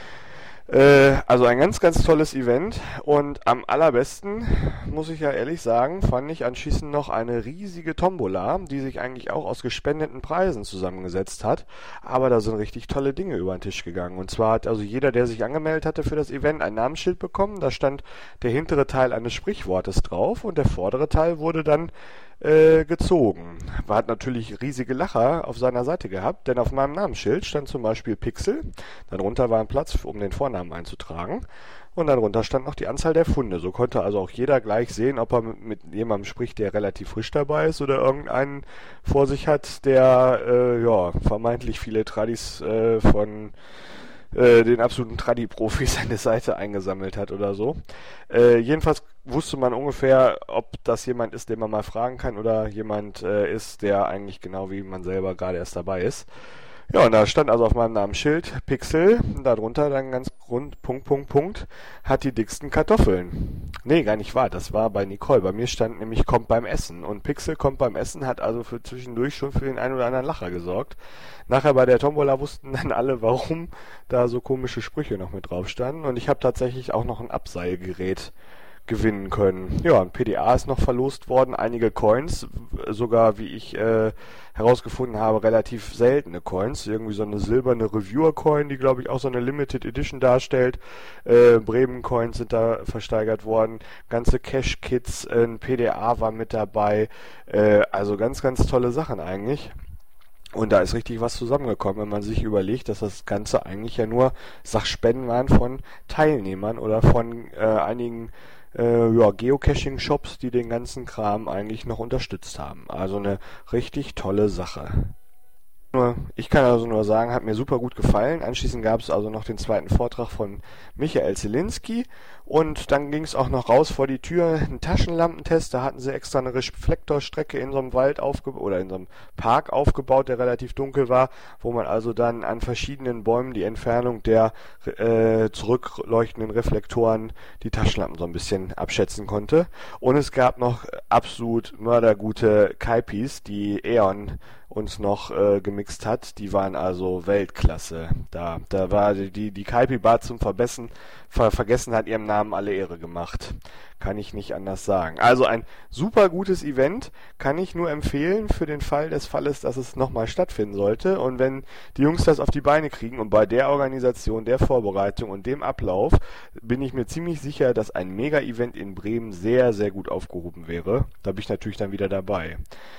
Also ein ganz, ganz tolles Event und am allerbesten, muss ich ja ehrlich sagen, fand ich anschließend noch eine riesige Tombola, die sich eigentlich auch aus gespendeten Preisen zusammengesetzt hat, aber da sind richtig tolle Dinge über den Tisch gegangen und zwar hat also jeder, der sich angemeldet hatte für das Event, ein Namensschild bekommen, da stand der hintere Teil eines Sprichwortes drauf und der vordere Teil wurde dann äh, gezogen. Man hat natürlich riesige Lacher auf seiner Seite gehabt, denn auf meinem Namensschild stand zum Beispiel Pixel, darunter war ein Platz, um den Vornamen einzutragen und darunter stand noch die Anzahl der Funde. So konnte also auch jeder gleich sehen, ob er mit, mit jemandem spricht, der relativ frisch dabei ist oder irgendeinen vor sich hat, der äh, ja vermeintlich viele Tradis äh, von äh, den absoluten Tradi-Profis an der Seite eingesammelt hat oder so. Äh, jedenfalls wusste man ungefähr, ob das jemand ist, den man mal fragen kann oder jemand äh, ist, der eigentlich genau wie man selber gerade erst dabei ist. Ja, und da stand also auf meinem Namen Schild Pixel, darunter dann ganz Grund, Punkt, Punkt, Punkt, hat die dicksten Kartoffeln. Nee, gar nicht wahr, das war bei Nicole. Bei mir stand nämlich kommt beim Essen. Und Pixel kommt beim Essen hat also für zwischendurch schon für den einen oder anderen Lacher gesorgt. Nachher bei der Tombola wussten dann alle, warum da so komische Sprüche noch mit drauf standen. Und ich habe tatsächlich auch noch ein Abseilgerät gewinnen können. Ja, ein P D A ist noch verlost worden, einige Coins, sogar wie ich äh, herausgefunden habe, relativ seltene Coins, irgendwie so eine silberne Reviewer-Coin, die glaube ich auch so eine Limited Edition darstellt. Äh, Bremen-Coins sind da versteigert worden, ganze Cash-Kits, äh, ein P D A war mit dabei, äh, also ganz, ganz tolle Sachen eigentlich. Und da ist richtig was zusammengekommen, wenn man sich überlegt, dass das Ganze eigentlich ja nur Sachspenden waren von Teilnehmern oder von äh, einigen äh, ja, Geocaching-Shops, die den ganzen Kram eigentlich noch unterstützt haben. Also eine richtig tolle Sache. Ich kann also nur sagen, hat mir super gut gefallen. Anschließend gab es also noch den zweiten Vortrag von Michael Zielinski und dann ging es auch noch raus vor die Tür, einen Taschenlampentest. Da hatten sie extra eine Reflektorstrecke in so einem Wald aufgebaut oder in so einem Park aufgebaut, der relativ dunkel war, wo man also dann an verschiedenen Bäumen die Entfernung der äh, zurückleuchtenden Reflektoren, die Taschenlampen so ein bisschen abschätzen konnte. Und es gab noch absolut mördergute Kaipis, die Eon uns noch äh, gemixt hat, die waren also Weltklasse. Da, da war die, die Kaipi-Bar zum Verbessen, ver, Vergessen hat ihrem Namen alle Ehre gemacht. Kann ich nicht anders sagen. Also ein super gutes Event, kann ich nur empfehlen für den Fall des Falles, dass es nochmal stattfinden sollte. Und wenn die Jungs das auf die Beine kriegen und bei der Organisation, der Vorbereitung und dem Ablauf, bin ich mir ziemlich sicher, dass ein Mega-Event in Bremen sehr, sehr gut aufgehoben wäre. Da bin ich natürlich dann wieder dabei.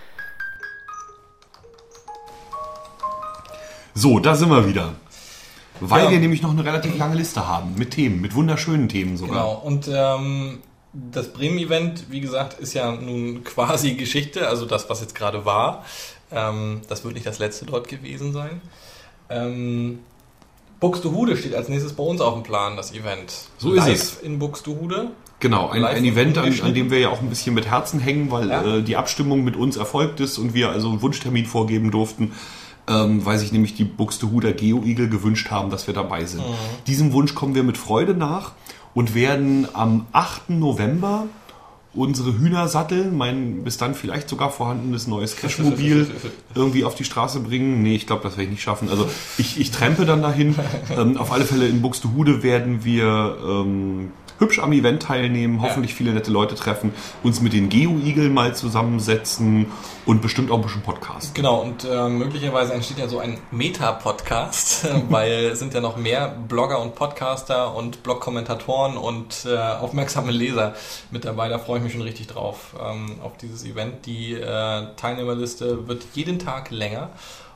So, da sind wir wieder. Weil ja. wir nämlich noch eine relativ lange Liste haben mit Themen, mit wunderschönen Themen sogar. Genau, und ähm, das Bremen-Event, wie gesagt, ist ja nun quasi Geschichte, also das, was jetzt gerade war. Ähm, das wird nicht das letzte dort gewesen sein. Ähm, Buxtehude steht als nächstes bei uns auf dem Plan, das Event. So ist Live es. In Buxtehude. Genau, ein, ein Event, an, an dem wir ja auch ein bisschen mit Herzen hängen, weil ja. äh, die Abstimmung mit uns erfolgt ist und wir also einen Wunschtermin vorgeben durften. Ähm, weil sich nämlich die Buxtehuder Geo-Igel gewünscht haben, dass wir dabei sind. Mhm. Diesem Wunsch kommen wir mit Freude nach und werden am achten November unsere Hühner satteln, mein bis dann vielleicht sogar vorhandenes neues Cashmobil irgendwie auf die Straße bringen. Nee, ich glaube, das werde ich nicht schaffen. Also ich, ich trempe dann dahin. Ähm, auf alle Fälle in Buxtehude werden wir ähm, hübsch am Event teilnehmen, hoffentlich ja. viele nette Leute treffen, uns mit den Geo-Igeln mal zusammensetzen und bestimmt auch ein bisschen Podcast. Genau, und äh, möglicherweise entsteht ja so ein Meta-Podcast, weil es sind ja noch mehr Blogger und Podcaster und Blog-Kommentatoren und äh, aufmerksame Leser mit dabei. Da freue ich mich schon richtig drauf, ähm, auf dieses Event. Die äh, Teilnehmerliste wird jeden Tag länger.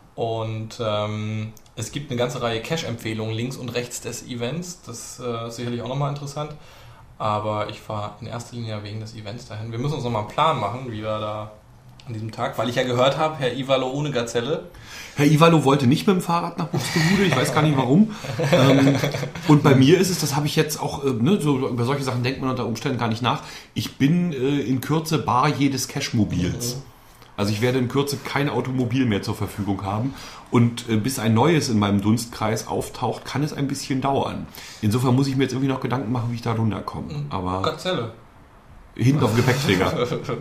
Und ähm, es gibt eine ganze Reihe Cache-Empfehlungen links und rechts des Events. Das äh, ist sicherlich auch nochmal interessant. Aber ich fahre in erster Linie wegen des Events dahin. Wir müssen uns nochmal einen Plan machen, wie wir da an diesem Tag, weil ich ja gehört habe, Herr Ivalo ohne Gazelle. Herr Ivalo wollte nicht mit dem Fahrrad nach Buxtehude, ich weiß gar nicht warum. ähm, und bei mir ist es, das habe ich jetzt auch, äh, ne, so, über solche Sachen denkt man unter Umständen gar nicht nach. Ich bin äh, in Kürze Bar jedes Cache-Mobils. Mhm. Also ich werde in Kürze kein Automobil mehr zur Verfügung haben und äh, bis ein neues in meinem Dunstkreis auftaucht, kann es ein bisschen dauern. Insofern muss ich mir jetzt irgendwie noch Gedanken machen, wie ich da runterkomme. Aber Gazelle. Hinten auf dem Gepäckträger.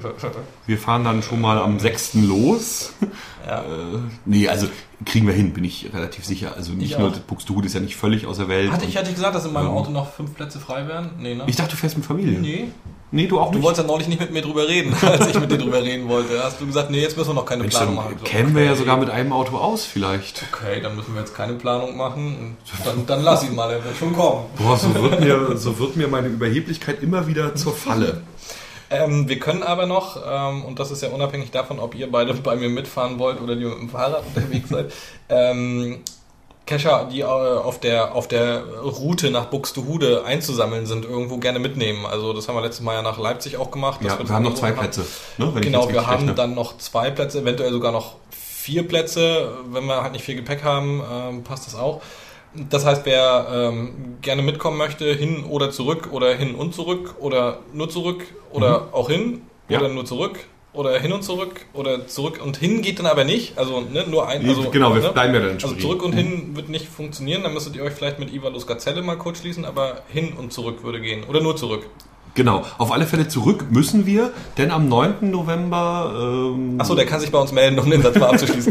Wir fahren dann schon mal am sechsten los. Ja. Äh, nee, also kriegen wir hin, bin ich relativ sicher. Also nicht ich nur, auch. Buxtehude ist ja nicht völlig aus der Welt. Hatte ich, hatte ich gesagt, dass in meinem ähm, Auto noch fünf Plätze frei wären? Nee, ne? Ich dachte, du fährst mit Familie. Nee. Nee, du auch Du nicht. wolltest ja neulich nicht mit mir drüber reden, als ich mit dir drüber reden wollte. Hast du gesagt, nee, jetzt müssen wir noch keine Mensch, Planung dann machen. So, kämen okay. wir ja sogar mit einem Auto aus vielleicht. Okay, dann müssen wir jetzt keine Planung machen. Und dann, dann lass ihn mal, er wird schon kommen. Boah, so wird mir, so wird mir meine Überheblichkeit immer wieder zur Falle. Ähm, wir können aber noch, ähm, und das ist ja unabhängig davon, ob ihr beide bei mir mitfahren wollt oder die mit dem Fahrrad unterwegs seid, ähm, Cacher, die äh, auf der auf der Route nach Buxtehude einzusammeln sind, irgendwo gerne mitnehmen. Also das haben wir letztes Mal ja nach Leipzig auch gemacht. Ja, wir haben noch zwei Plätze. Ne, wenn genau, ich jetzt wir haben rechne. dann noch zwei Plätze, eventuell sogar noch vier Plätze. Wenn wir halt nicht viel Gepäck haben, ähm, passt das auch. Das heißt, wer ähm, gerne mitkommen möchte, hin oder zurück oder hin und zurück oder nur zurück oder mhm. auch hin ja. oder nur zurück oder hin und zurück oder zurück und hin geht dann aber nicht. Also ne, nur ein. Also, genau, wir ne? bleiben ja dann Also zurück und mhm. hin wird nicht funktionieren. Dann müsstet ihr euch vielleicht mit Ivalos Gazelle mal kurz schließen, aber hin und zurück würde gehen. Oder nur zurück. Genau, auf alle Fälle zurück müssen wir, denn am neunten November... Ähm, Achso, der kann sich bei uns melden, um den Satz mal abzuschließen.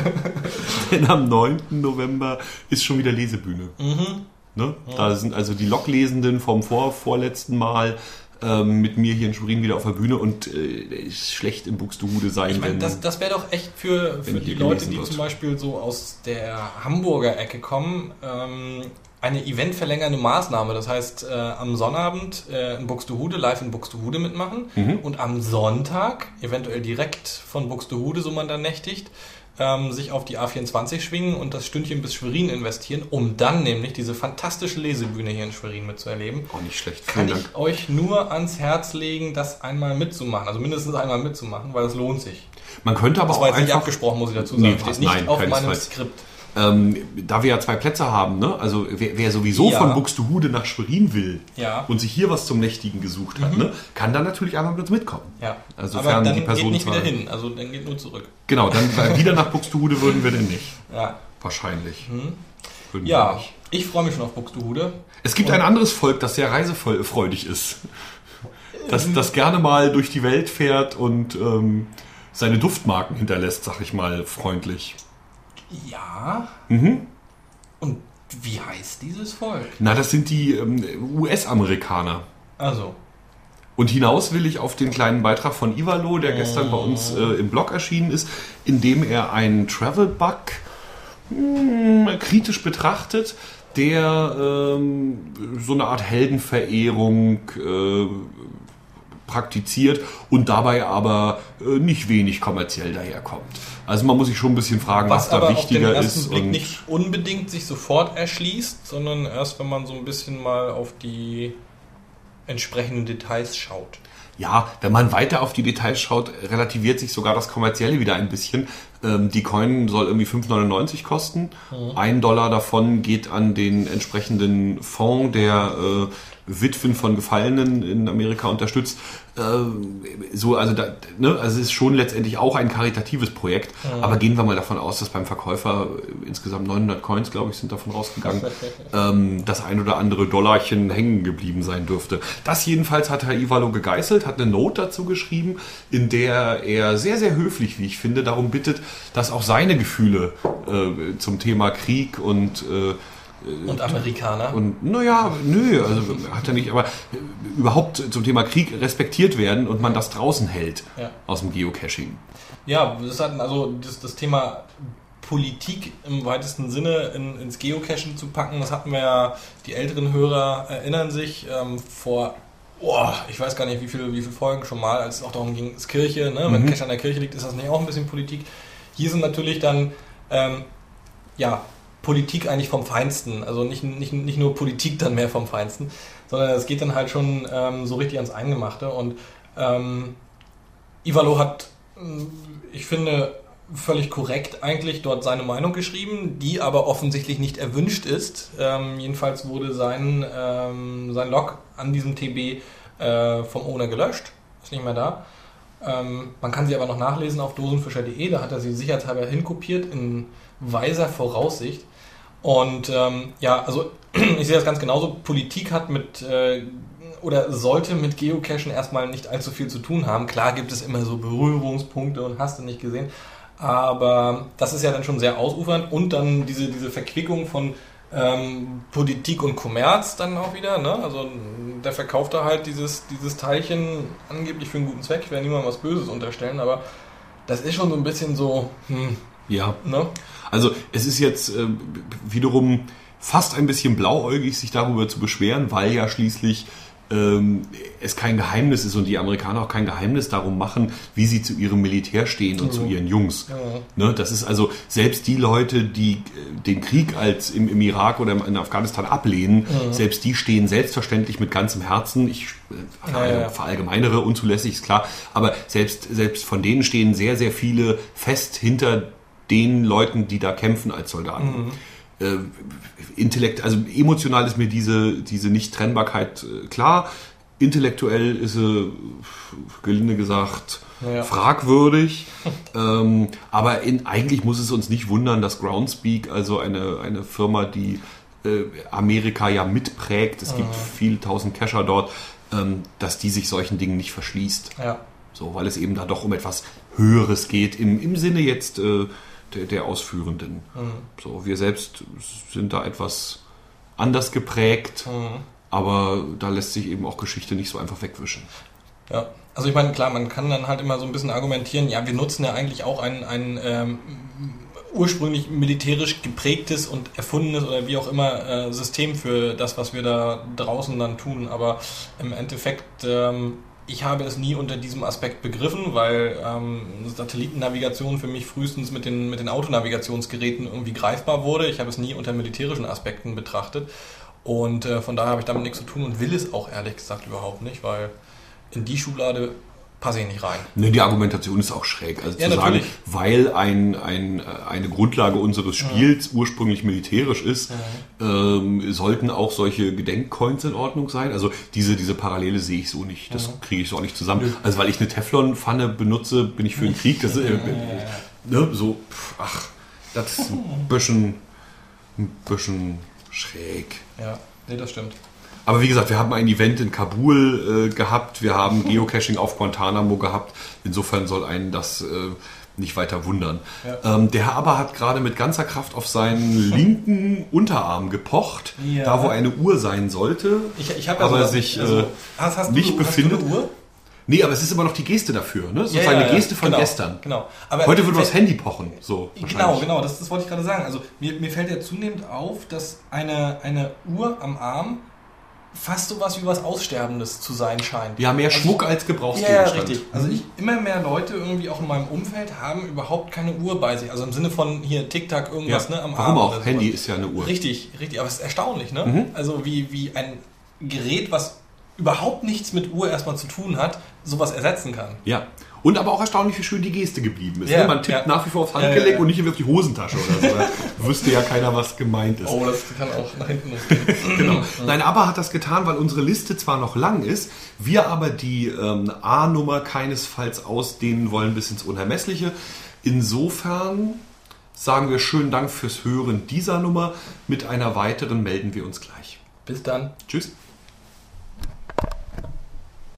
Denn am neunten November ist schon wieder Lesebühne. Mhm. Ne? Ja. Da sind also die Loklesenden vom vor, vorletzten Mal ähm, mit mir hier in Schwerin wieder auf der Bühne und äh, schlecht im Buxtehude sein. Ich meine, wenn, das, das wäre doch echt für, für die Leute, die wird. zum Beispiel so aus der Hamburger Ecke kommen, ähm, eine eventverlängernde Maßnahme. Das heißt, äh, am Sonnabend äh, in Buxtehude, live in Buxtehude mitmachen mhm. und am Sonntag, eventuell direkt von Buxtehude, so man dann nächtigt, ähm, sich auf die A vierundzwanzig schwingen und das Stündchen bis Schwerin investieren, um dann nämlich diese fantastische Lesebühne hier in Schwerin mitzuerleben. Auch nicht schlecht. Kann Vielen ich Dank. euch nur ans Herz legen, das einmal mitzumachen. Also mindestens einmal mitzumachen, weil das lohnt sich. Man könnte aber das auch war jetzt nicht einfach... abgesprochen, muss ich dazu sagen. Nee, Steht nicht nein, auf meinem keinesfalls. Skript. Ähm, da wir ja zwei Plätze haben, ne? Also wer, wer sowieso ja. von Buxtehude nach Schwerin will ja. und sich hier was zum Nächtigen gesucht hat, mhm. ne? kann dann natürlich einmal mit uns mitkommen. Ja. Also aber dann die Person geht nicht wieder hin, also dann geht nur zurück. Genau, dann wieder nach Buxtehude würden wir denn nicht. Ja. Wahrscheinlich. Mhm. Ja, ich freue mich schon auf Buxtehude. Es gibt und ein anderes Volk, das sehr reisefreudig ist. Das, das gerne mal durch die Welt fährt und ähm, seine Duftmarken hinterlässt, sag ich mal, freundlich. Ja. Mhm. Und wie heißt dieses Volk? Na, das sind die ähm, U S-Amerikaner. Also. Und hinaus will ich auf den kleinen Beitrag von Ivalo, der gestern bei uns äh, im Blog erschienen ist, in dem er einen Travel-Bug mh, kritisch betrachtet, der ähm, so eine Art Heldenverehrung äh, praktiziert und dabei aber äh, nicht wenig kommerziell daherkommt. Also man muss sich schon ein bisschen fragen, was, was da aber wichtiger auf den ersten ist. Blick und nicht unbedingt sich sofort erschließt, sondern erst, wenn man so ein bisschen mal auf die entsprechenden Details schaut. Ja, wenn man weiter auf die Details schaut, relativiert sich sogar das Kommerzielle wieder ein bisschen. Ähm, die Coin soll irgendwie fünf neunundneunzig kosten. Mhm. Ein Dollar davon geht an den entsprechenden Fonds, der äh, Witwen von Gefallenen in Amerika unterstützt. Äh, so, also, da, ne, also es ist schon letztendlich auch ein karitatives Projekt, mhm. aber gehen wir mal davon aus, dass beim Verkäufer insgesamt neunhundert Coins, glaube ich, sind davon rausgegangen, ähm, das ein oder andere Dollarchen hängen geblieben sein dürfte. Das jedenfalls hat Herr Ivalo gegeißelt, hat eine Note dazu geschrieben, in der er sehr, sehr höflich, wie ich finde, darum bittet, dass auch seine Gefühle äh, zum Thema Krieg und äh, Und Amerikaner. Und naja, nö, also hat er nicht, aber überhaupt zum Thema Krieg respektiert werden und man das draußen hält ja. aus dem Geocaching. Ja, das hat also das, das Thema Politik im weitesten Sinne in, ins Geocachen zu packen, das hatten wir ja, die älteren Hörer erinnern sich, ähm, vor, oh, ich weiß gar nicht wie viele, wie viele Folgen schon mal, als es auch darum ging, ist Kirche, ne? Wenn mhm. Cache an der Kirche liegt, ist das nicht auch ein bisschen Politik. Hier sind natürlich dann, ähm, ja, Politik eigentlich vom Feinsten, also nicht, nicht, nicht nur Politik dann mehr vom Feinsten, sondern es geht dann halt schon ähm, so richtig ans Eingemachte und ähm, Ivalo hat, ich finde, völlig korrekt eigentlich dort seine Meinung geschrieben, die aber offensichtlich nicht erwünscht ist. Ähm, jedenfalls wurde sein, ähm, sein Log an diesem T B äh, vom Owner gelöscht, ist nicht mehr da. Ähm, man kann sie aber noch nachlesen auf dosenfischer punkt de, da hat er sie sicherheitshalber hinkopiert in weiser Voraussicht. Und ähm, ja, also ich sehe das ganz genauso. Politik hat mit äh, oder sollte mit Geocachen erstmal nicht allzu viel zu tun haben. Klar gibt es immer so Berührungspunkte und hast du nicht gesehen. Aber das ist ja dann schon sehr ausufernd und dann diese, diese Verquickung von ähm, Politik und Kommerz dann auch wieder. Ne? Also der verkauft da halt dieses, dieses Teilchen angeblich für einen guten Zweck. Ich werde niemandem was Böses unterstellen, aber das ist schon so ein bisschen so... Hm, ja, ne? Also es ist jetzt äh, wiederum fast ein bisschen blauäugig, sich darüber zu beschweren, weil ja schließlich ähm, es kein Geheimnis ist und die Amerikaner auch kein Geheimnis darum machen, wie sie zu ihrem Militär stehen und mhm. zu ihren Jungs. Ja. Ne, das ist also selbst die Leute, die äh, den Krieg als im, im Irak oder in Afghanistan ablehnen, mhm. selbst die stehen selbstverständlich mit ganzem Herzen. Ich äh, ja, ja. verallgemeinere, unzulässig, ist klar, aber selbst, selbst von denen stehen sehr, sehr viele fest hinter den Leuten, die da kämpfen als Soldaten. Mhm. Äh, Intellekt, also emotional ist mir diese, diese Nicht-Trennbarkeit äh, klar. Intellektuell ist sie, gelinde gesagt, ja. fragwürdig. ähm, aber in, eigentlich muss es uns nicht wundern, dass Groundspeak, also eine, eine Firma, die äh, Amerika ja mitprägt, es mhm. gibt viele tausend Cacher dort, ähm, dass die sich solchen Dingen nicht verschließt. Ja. So, weil es eben da doch um etwas Höheres geht, im, im Sinne jetzt äh, der, der Ausführenden. Mhm. So, wir selbst sind da etwas anders geprägt, mhm. aber da lässt sich eben auch Geschichte nicht so einfach wegwischen. Ja, also ich meine, klar, man kann dann halt immer so ein bisschen argumentieren, ja, wir nutzen ja eigentlich auch ein, ein ähm, ursprünglich militärisch geprägtes und erfundenes oder wie auch immer äh, System für das, was wir da draußen dann tun, aber im Endeffekt ähm, ich habe es nie unter diesem Aspekt begriffen, weil ähm, Satellitennavigation für mich frühestens mit den, mit den Autonavigationsgeräten irgendwie greifbar wurde. Ich habe es nie unter militärischen Aspekten betrachtet und äh, von daher habe ich damit nichts zu tun und will es auch ehrlich gesagt überhaupt nicht, weil in die Schublade passe ich nicht rein. Ne, die Argumentation ist auch schräg. Also ja, zu natürlich. sagen, weil ein, ein, eine Grundlage unseres Spiels ja. ursprünglich militärisch ist, ja. ähm, sollten auch solche Gedenkcoins in Ordnung sein. Also diese, diese Parallele sehe ich so nicht. Das ja. kriege ich so auch nicht zusammen. Ja. Also weil ich eine Teflonpfanne benutze, bin ich für den Krieg. Das, äh, ja, ja, ja. Ne, so, ach, das ist ein bisschen, ein bisschen schräg. Ja, nee, das stimmt. Aber wie gesagt, wir haben ein Event in Kabul äh, gehabt, wir haben Geocaching auf Guantanamo gehabt. Insofern soll einen das äh, nicht weiter wundern. Ja. Ähm, der Herr aber hat gerade mit ganzer Kraft auf seinen linken Unterarm gepocht, ja. da wo eine Uhr sein sollte, ich, ich aber also, sich also, äh, hast, hast nicht du, befindet. Hast du eine Uhr? Nee, aber es ist immer noch die Geste dafür, ne? Sozusagen ja, ja, ja. eine Geste von genau, gestern. Genau. Aber heute würde man das Handy pochen. So, genau, genau, das, das wollte ich gerade sagen. Also mir, mir fällt ja zunehmend auf, dass eine, eine Uhr am Arm fast so was wie was Aussterbendes zu sein scheint. Ja, mehr also Schmuck ich, als Gebrauchsgegenstand. Ja, richtig. Also ich, immer mehr Leute irgendwie auch in meinem Umfeld haben überhaupt keine Uhr bei sich. Also im Sinne von hier Tic-Tac irgendwas ja, ne, am warum Arm. Warum auch? Oder Handy ist ja eine Uhr. Richtig, richtig. Aber es ist erstaunlich, ne? Mhm. Also wie, wie ein Gerät, was überhaupt nichts mit Uhr erstmal zu tun hat, sowas ersetzen kann. Ja. Und aber auch erstaunlich, wie schön die Geste geblieben ist. Ja, ne? Man tippt ja. nach wie vor aufs Ja, Handgelenk ja, ja. und nicht auf die Hosentasche oder so. Da wüsste ja keiner, was gemeint ist. Oh, das kann auch nach hinten losgehen. Genau. Nein, aber hat das getan, weil unsere Liste zwar noch lang ist, wir aber die ähm, A-Nummer keinesfalls ausdehnen wollen bis ins Unermessliche. Insofern sagen wir schönen Dank fürs Hören dieser Nummer. Mit einer weiteren melden wir uns gleich. Bis dann. Tschüss.